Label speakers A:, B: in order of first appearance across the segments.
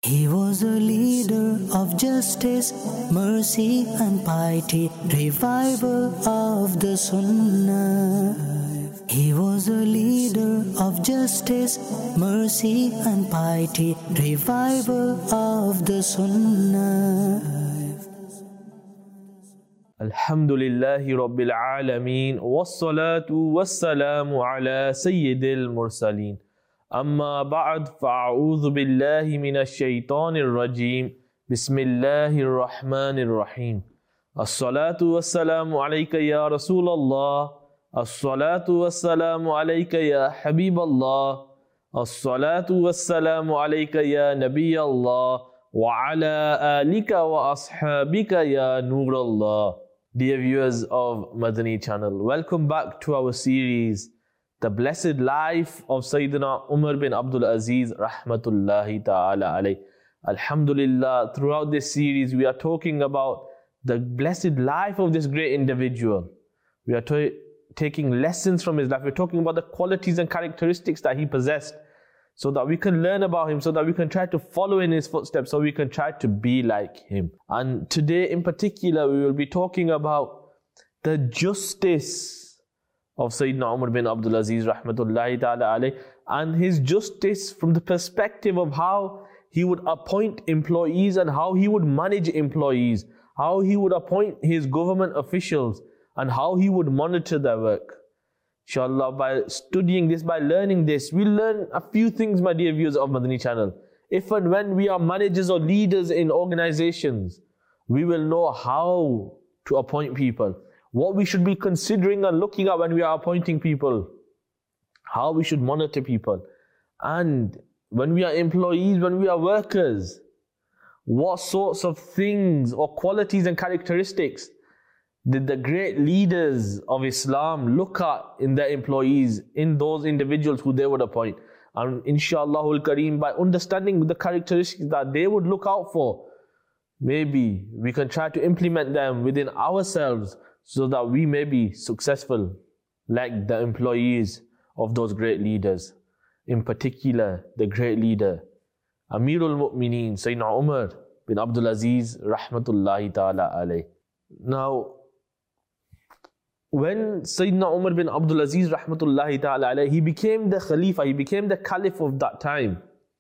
A: He was a leader of justice, mercy and piety, revival of the Sunnah. He was a leader of justice, mercy and piety, revival of the Sunnah.
B: Alhamdulillahi Rabbil Alameen, wassalatu wassalamu ala Sayyidil Mursaleen. Amma ba'd, fa'a'udhu billahi minash shaitanir rajim. Bismillahir Rahmanir Rahim. As-salatu wassalamu alayka ya Rasulallah. As-salatu wassalamu alayka ya Habiballah. As-salatu wassalamu alayka ya Nabiyallah. Wa ala alika wa ashabika ya Nurallah. Dear viewers of Madani channel, welcome back to our series, The Blessed Life of Sayyidina Umar bin Abdul Aziz Rahmatullahi Ta'ala alayh. Alhamdulillah, throughout this series we are talking about the blessed life of this great individual. We are taking lessons from his life. We're talking about the qualities and characteristics that he possessed, so that we can learn about him, so that we can try to follow in his footsteps, so we can try to be like him. And today in particular, we will be talking about the justice of Sayyidina Umar bin Abdul Aziz Rahmatullahi Ta'ala alayh, and his justice from the perspective of how he would appoint employees and how he would manage employees, how he would appoint his government officials, and how he would monitor their work. Inshallah, by studying this, by learning this, we'll learn a few things, my dear viewers of Madani channel. If and when we are managers or leaders in organizations, we will know how to appoint people, what we should be considering and looking at when we are appointing people, how we should monitor people, and when we are employees, when we are workers, what sorts of things or qualities and characteristics did the great leaders of Islam look at in their employees, in those individuals who they would appoint. And inshallah Kareem, by understanding the characteristics that they would look out for, maybe we can try to implement them within ourselves, so that we may be successful like the employees of those great leaders. In particular, the great leader, Amirul Mu'mineen, Sayyidina Umar bin Abdul Aziz Rahmatullahi Ta'ala alayh. Now, when Sayyidina Umar bin Abdul Aziz Rahmatullahi Ta'ala alayh, he became the Khalifa, he became the Caliph of that time.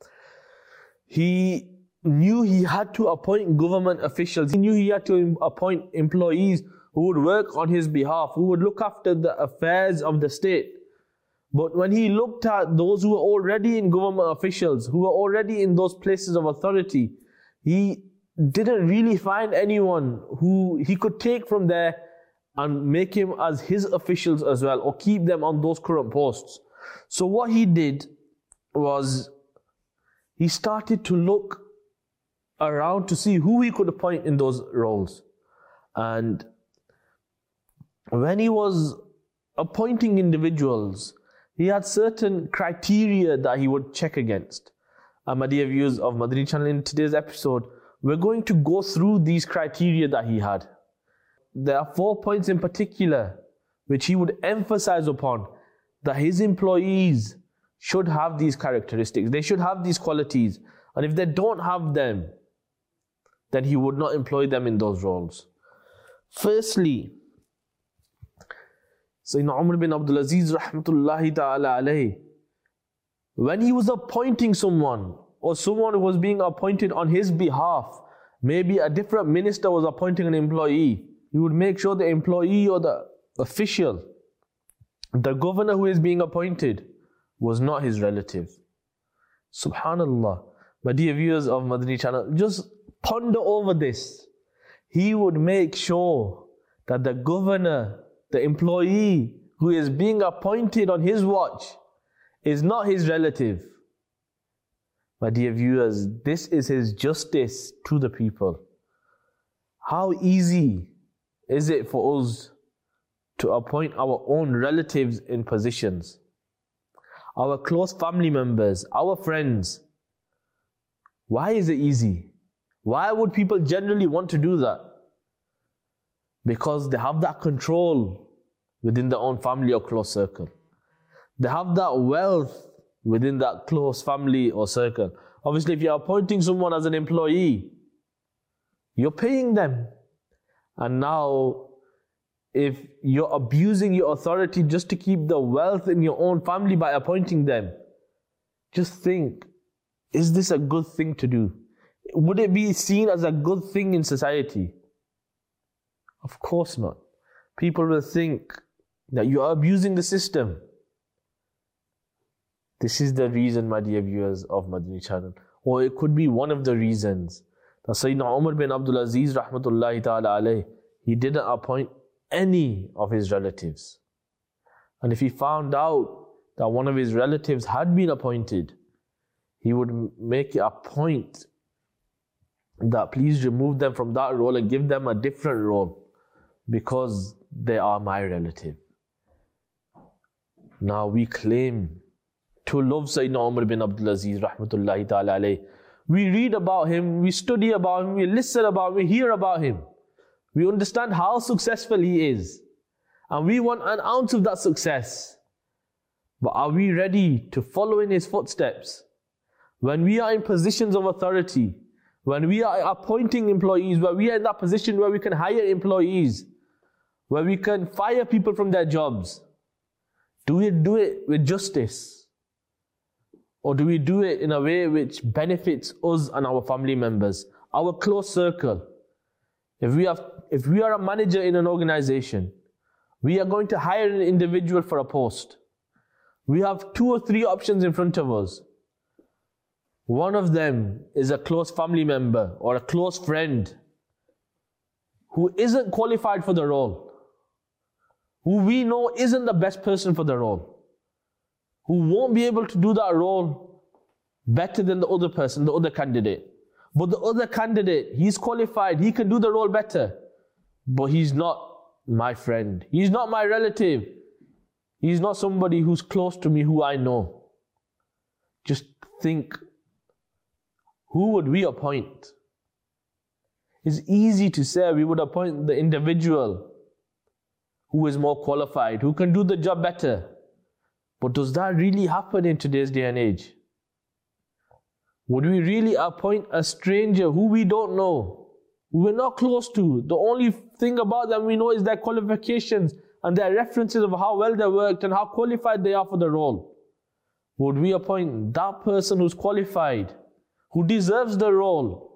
B: He knew he had to appoint government officials. He knew he had to appoint employees who would work on his behalf, who would look after the affairs of the state. But when he looked at those who were already in government officials, who were already in those places of authority, he didn't really find anyone who he could take from there and make him as his officials as well, or keep them on those current posts. So what he did was, he started to look around to see who he could appoint in those roles. And when he was appointing individuals, he had certain criteria that he would check against. My dear viewers of Madani channel, in today's episode, we're going to go through these criteria that he had. There are 4 points in particular which he would emphasize upon, that his employees should have these characteristics, they should have these qualities, and if they don't have them, then he would not employ them in those roles. Firstly, Sayyidina Umar bin Abdul Aziz Rahmatullahi Ta'ala alayh, when he was appointing someone, or someone was being appointed on his behalf, maybe a different minister was appointing an employee, he would make sure the employee or the official, the governor who is being appointed, was not his relative. Subhanallah. My dear viewers of Madani channel, just ponder over this. He would make sure that the governor, the employee who is being appointed on his watch, is not his relative. My dear viewers, this is his justice to the people. How easy is it for us to appoint our own relatives in positions? Our close family members, our friends. Why is it easy? Why would people generally want to do that? Because they have that control within their own family or close circle. They have that wealth within that close family or circle. Obviously, if you're appointing someone as an employee, you're paying them. And now, if you're abusing your authority just to keep the wealth in your own family by appointing them, just think, is this a good thing to do? Would it be seen as a good thing in society? Of course not. People will think that you are abusing the system. This is the reason, my dear viewers of Madani channel. Or it could be one of the reasons that Sayyidina Umar bin Abdul Aziz rahmatullahi ta'ala alayh, he didn't appoint any of his relatives. And if he found out that one of his relatives had been appointed, he would make it a point that please remove them from that role and give them a different role because they are my relative. Now we claim to love Sayyidina Umar bin Abdul Aziz rahmatullahi ta'ala alayh. We read about him, we study about him, we listen about him, we hear about him. We understand how successful he is. And we want an ounce of that success. But are we ready to follow in his footsteps? When we are in positions of authority, when we are appointing employees, where we are in that position where we can hire employees, where we can fire people from their jobs, do we do it with justice? Or do we do it in a way which benefits us and our family members, our close circle? If we are a manager in an organization, we are going to hire an individual for a post. We have 2 or 3 options in front of us. One of them is a close family member or a close friend who isn't qualified for the role, who we know isn't the best person for the role, who won't be able to do that role better than the other person, the other candidate. But the other candidate, he's qualified, he can do the role better, but he's not my friend, he's not my relative, he's not somebody who's close to me, who I know. Just think, who would we appoint? It's easy to say we would appoint the individual who is more qualified, who can do the job better. But does that really happen in today's day and age? Would we really appoint a stranger who we don't know, who we're not close to? The only thing about them we know is their qualifications and their references of how well they worked and how qualified they are for the role. Would we appoint that person who's qualified, who deserves the role?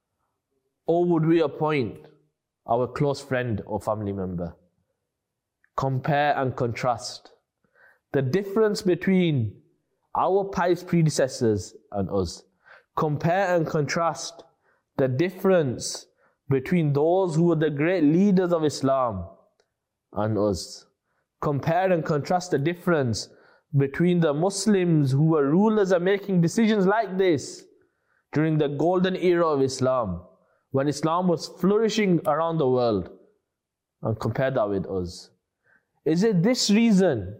B: Or would we appoint our close friend or family member? Compare and contrast the difference between our pious predecessors and us. Compare and contrast the difference between those who were the great leaders of Islam and us. Compare and contrast the difference between the Muslims who were rulers and making decisions like this during the golden era of Islam, when Islam was flourishing around the world, and compare that with us. Is it this reason,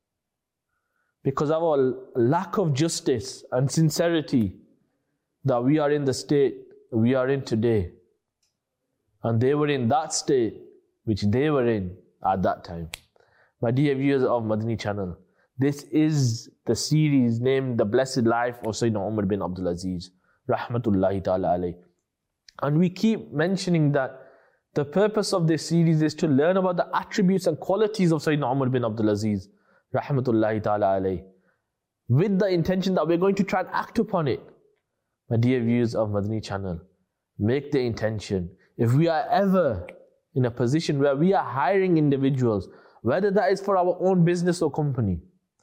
B: because of our lack of justice and sincerity, that we are in the state we are in today? And they were in that state which they were in at that time. My dear viewers of Madani channel, this is the series named The Blessed Life of Sayyidina Umar bin Abdul Aziz rahmatullahi ta'ala alayh. And we keep mentioning that the purpose of this series is to learn about the attributes and qualities of Sayyidina Umar bin Abdul Aziz rahmatullahi ta'ala alayh, with the intention that we're going to try and act upon it. My dear viewers of Madani channel, make the intention. If we are ever in a position where we are hiring individuals, whether that is for our own business or company,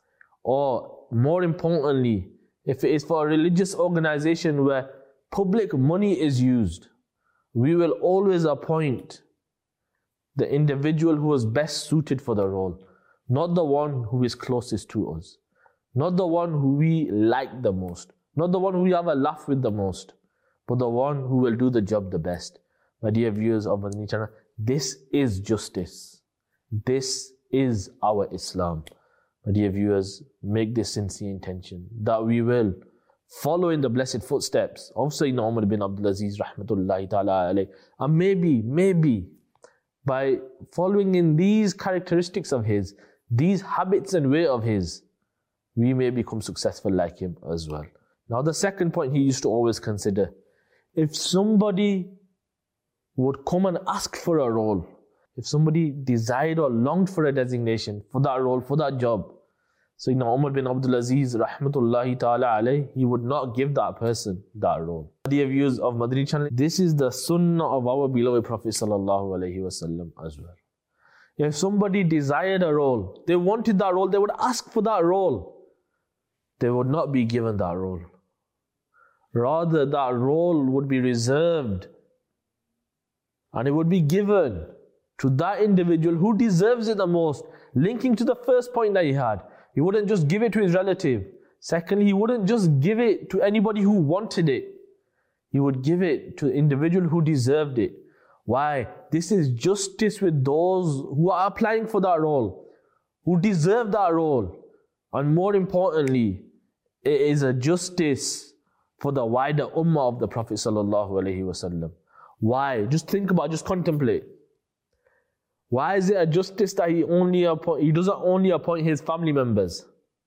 B: or more importantly, if it is for a religious organization where public money is used, we will always appoint the individual who is best suited for the role, not the one who is closest to us, not the one who we like the most, not the one who we have a laugh with the most, but the one who will do the job the best. My dear viewers of Madani channel, this is justice. This is our Islam. My dear viewers, make this sincere intention that we will follow in the blessed footsteps of Sayyidina Umar bin Abdul Aziz rahmatullahi ta'ala alayh. And maybe by following in these characteristics of his, these habits and way of his, we may become successful like him as well. Now the second point he used to always consider, if somebody would come and ask for a role, if somebody desired or longed for a designation, for that role, for that job, Sayyidina Umar bin Abdul Aziz, rahmatullahi ta'ala alayh, he would not give that person that role. Dear viewers of Madani channel, this is the sunnah of our beloved Prophet sallallahu alayhi wasallam as well. If somebody desired a role, they wanted that role, they would ask for that role. They would not be given that role. Rather, that role would be reserved and it would be given to that individual who deserves it the most. Linking to the first point that he had, he wouldn't just give it to his relative. Secondly, he wouldn't just give it to anybody who wanted it. He would give it to the individual who deserved it. Why? This is justice with those who are applying for that role, who deserve that role. And more importantly, it is a justice for the wider ummah of the Prophet sallallahu alaihi wasallam. Why? Just think about, just contemplate. Why is it a justice that he doesn't only appoint his family members?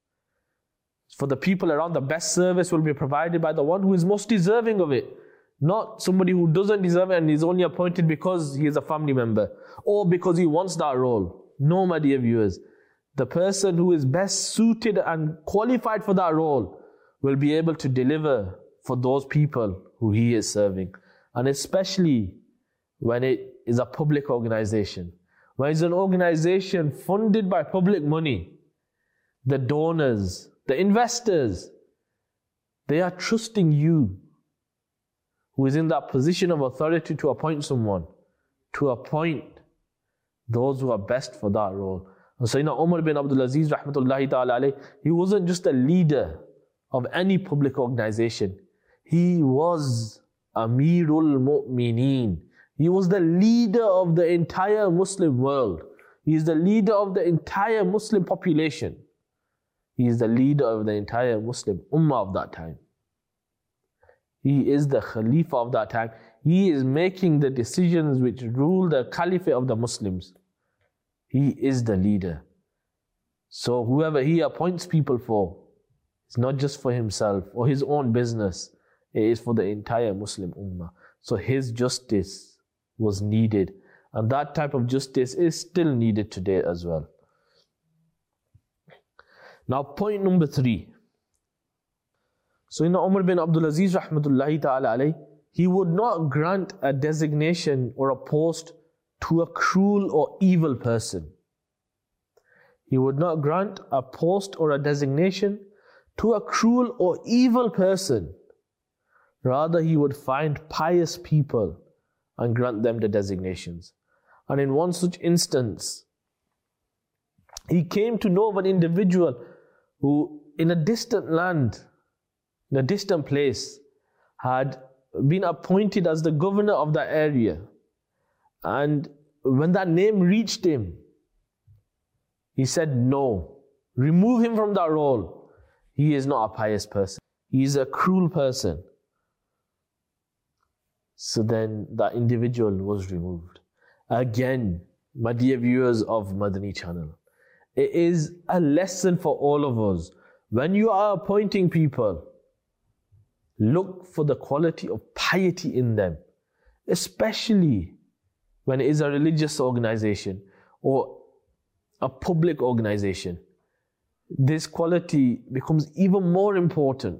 B: For the people around, the best service will be provided by the one who is most deserving of it. Not somebody who doesn't deserve it and is only appointed because he is a family member or because he wants that role. No, my dear viewers. The person who is best suited and qualified for that role will be able to deliver for those people who he is serving. And especially when it is a public organization. When it's an organization funded by public money, the donors, the investors, they are trusting you, who is in that position of authority to appoint someone, to appoint those who are best for that role. And Sayyidina Umar bin Abdul Aziz, rahmatullahi ta'ala alayh, he wasn't just a leader of any public organization. He was Amirul Mu'mineen. He was the leader of the entire Muslim world. He is the leader of the entire Muslim population. He is the leader of the entire Muslim ummah of that time. He is the Khalifa of that time. He is making the decisions which rule the caliphate of the Muslims. He is the leader. So whoever he appoints people for, it's not just for himself or his own business. It is for the entire Muslim ummah. So his justice was needed. And that type of justice is still needed today as well. Now point number 3. So Umar bin Abdul Aziz rahmatullahi ta'ala alayh, he would not grant a designation or a post to a cruel or evil person. He would not grant a post or a designation to a cruel or evil person. Rather, he would find pious people and grant them the designations. And in one such instance, he came to know of an individual who in a distant land, in a distant place, had been appointed as the governor of that area. And when that name reached him, he said, no, remove him from that role. He is not a pious person. He is a cruel person. So then that individual was removed. Again, my dear viewers of Madani channel, it is a lesson for all of us. When you are appointing people, look for the quality of piety in them, especially when it is a religious organization or a public organization. This quality becomes even more important.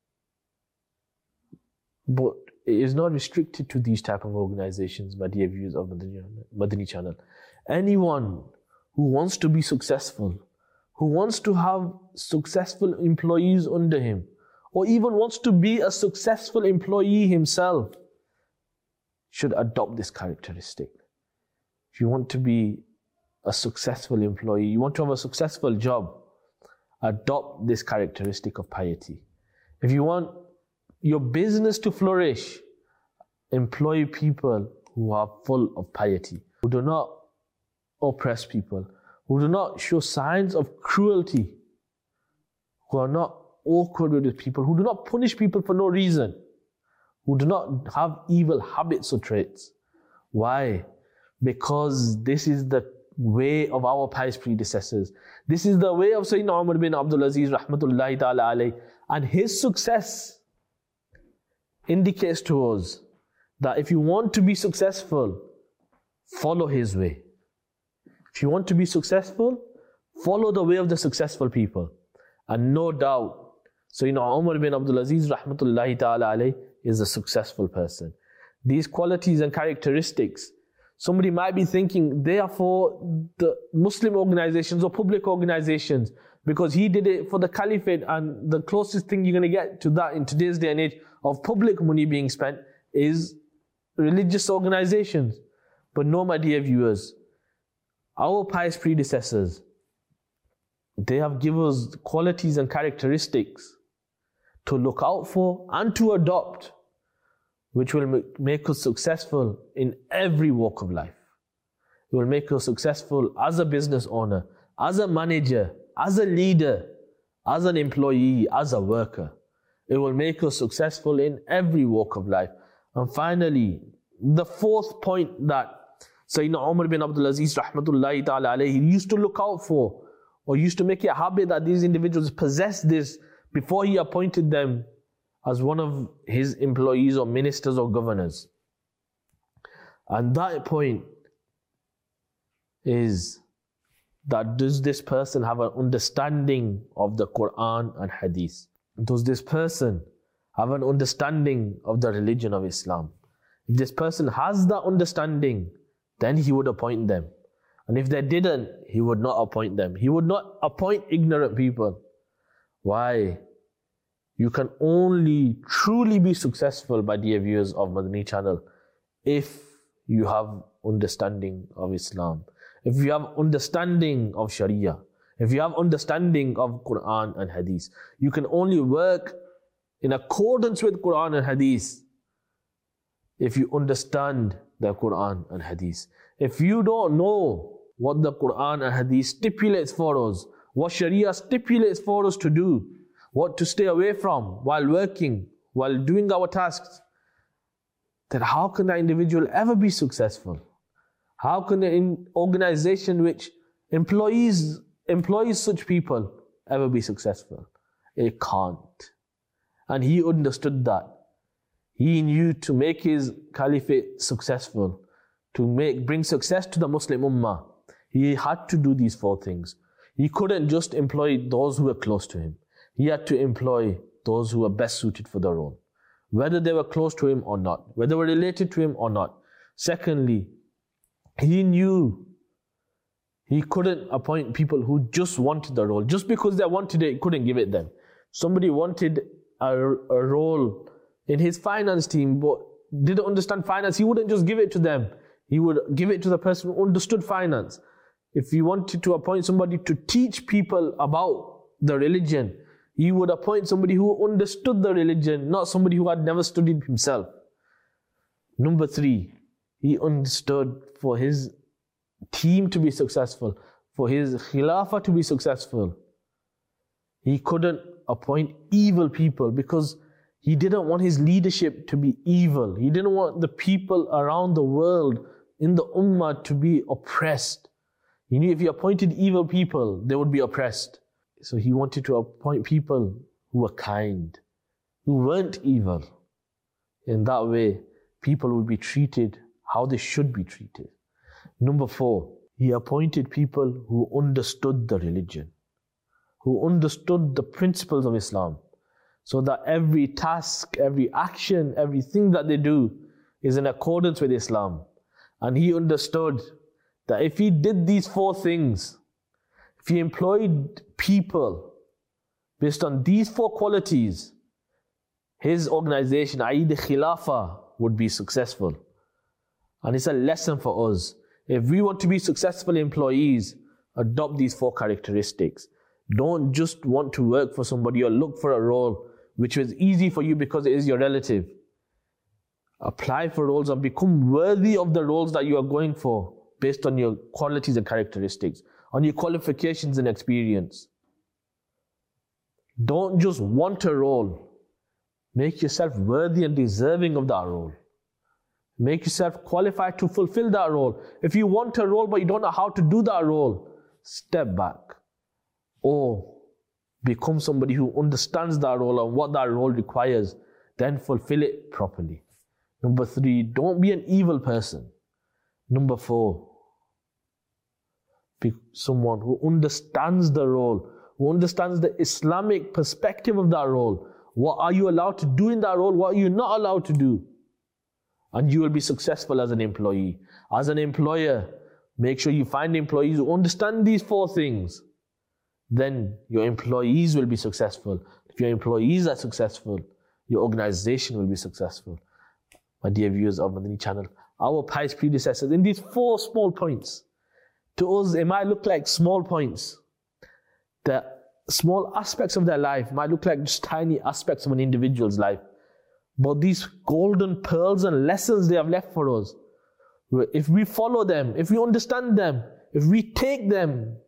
B: But it is not restricted to these type of organizations, my dear viewers of Madani channel. Anyone who wants to be successful, who wants to have successful employees under him, or even wants to be a successful employee himself, should adopt this characteristic. If you want to be a successful employee, you want to have a successful job, adopt this characteristic of piety. If you want your business to flourish, employ people who are full of piety, who do not oppress people, who do not show signs of cruelty, who are not awkward with people, who do not punish people for no reason, who do not have evil habits or traits. Why? Because this is the way of our pious predecessors. This is the way of Sayyidina Umar bin Abdul Aziz rahmatullahi ta'ala alayh, and his success indicates to us that if you want to be successful, follow his way. If you want to be successful, follow the way of the successful people. And no doubt, Sayyidina Umar bin Abdul Aziz rahmatullahi ta'ala alayhi is a successful person. These qualities and characteristics, somebody might be thinking they are for the Muslim organizations or public organizations because he did it for the caliphate, and the closest thing you're going to get to that in today's day and age of public money being spent is religious organizations. But no, my dear viewers, our pious predecessors, they have given us qualities and characteristics to look out for and to adopt, which will make us successful in every walk of life. It will make us successful as a business owner, as a manager, as a leader, as an employee, as a worker. It will make us successful in every walk of life. And finally, the fourth point that Sayyidina Umar bin Abdul Aziz rahmatullahi ta'ala alayhi used to look out for, or used to make it a habit that these individuals possess this before he appointed them as one of his employees or ministers or governors. And that point is that does this person have an understanding of the Quran and Hadith? Does this person have an understanding of the religion of Islam? If this person has that understanding, then he would appoint them. And if they didn't, he would not appoint them. He would not appoint ignorant people. Why? You can only truly be successful, my dear viewers of Madani channel, if you have understanding of Islam, if you have understanding of Sharia, if you have understanding of Quran and Hadith. You can only work in accordance with Quran and Hadith if you understand the Quran and Hadith. If you don't know what the Quran and Hadith stipulates for us, what Sharia stipulates for us to do, what to stay away from while working, while doing our tasks, then how can that individual ever be successful? How can an organization which employs such people ever be successful? It can't. And he understood that. He knew to make his caliphate successful, to bring success to the Muslim Ummah, he had to do these four things. He couldn't just employ those who were close to him. He had to employ those who were best suited for the role, whether they were close to him or not, whether they were related to him or not. Secondly, he knew he couldn't appoint people who just wanted the role. Just because they wanted it, he couldn't give it them. Somebody wanted a role in his finance team but didn't understand finance, he wouldn't just give it to them. He would give it to the person who understood finance. If he wanted to appoint somebody to teach people about the religion, he would appoint somebody who understood the religion, not somebody who had never studied himself. Number 3, he understood for his team to be successful, for his khilafah to be successful, he couldn't appoint evil people because he didn't want his leadership to be evil. He didn't want the people around the world in the ummah to be oppressed. He knew if he appointed evil people, they would be oppressed. So he wanted to appoint people who were kind, who weren't evil. In that way, people would be treated how they should be treated. Number 4, he appointed people who understood the religion, who understood the principles of Islam, so that every task, every action, everything that they do is in accordance with Islam. And he understood that if he did these 4 things, if he employed people based on these 4 qualities, his organization, i.e. the Khilafah, would be successful. And it's a lesson for us. If we want to be successful employees, adopt these 4 characteristics. Don't just want to work for somebody or look for a role which is easy for you because it is your relative. Apply for roles and become worthy of the roles that you are going for based on your qualities and characteristics, on your qualifications and experience. Don't just want a role. Make yourself worthy and deserving of that role. Make yourself qualified to fulfill that role. If you want a role but you don't know how to do that role, step back. Or become somebody who understands that role and what that role requires. then fulfill it properly. Number 3, don't be an evil person. Number 4, be someone who understands the role, who understands the Islamic perspective of that role. What are you allowed to do in that role? What are you not allowed to do? And you will be successful as an employee. As an employer, make sure you find employees who understand these 4 things. Then your employees will be successful. If your employees are successful, your organization will be successful. My dear viewers of Madani channel, our pious predecessors, in these 4 small points, to us it might look like small points. The small aspects of their life might look like just tiny aspects of an individual's life. But these golden pearls and lessons they have left for us, if we follow them, if we understand them, if we take them,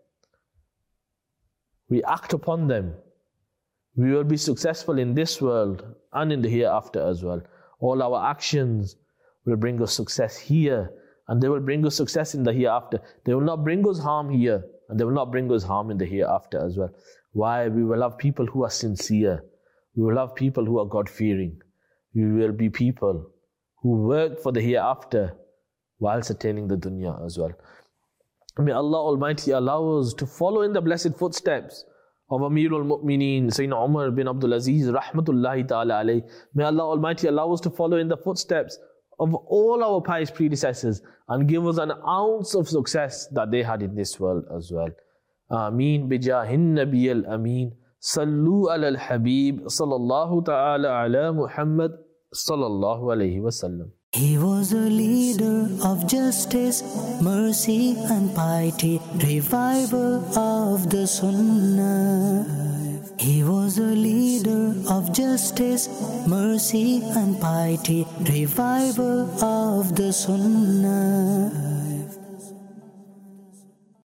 B: we act upon them, we will be successful in this world and in the hereafter as well. All our actions will bring us success here, and they will bring us success in the hereafter. They will not bring us harm here, and they will not bring us harm in the hereafter as well. Why? We will have people who are sincere. We will have people who are God-fearing. We will be people who work for the hereafter whilst attaining the dunya as well. May Allah Almighty allow us to follow in the blessed footsteps of Amirul Mu'mineen, Sayyidina Umar bin Abdul Aziz, Rahmatullahi Ta'ala alayhi. May Allah Almighty allow us to follow in the footsteps of all our pious predecessors and give us an ounce of success that they had in this world as well. Ameen bijahin nabiyal ameen. Sallu ala al-habib sallallahu ta'ala ala Muhammad sallallahu alayhi wa sallam.
A: He was a leader of justice, mercy and piety, reviver of the Sunnah. He was a leader of justice, mercy and piety, reviver of the Sunnah.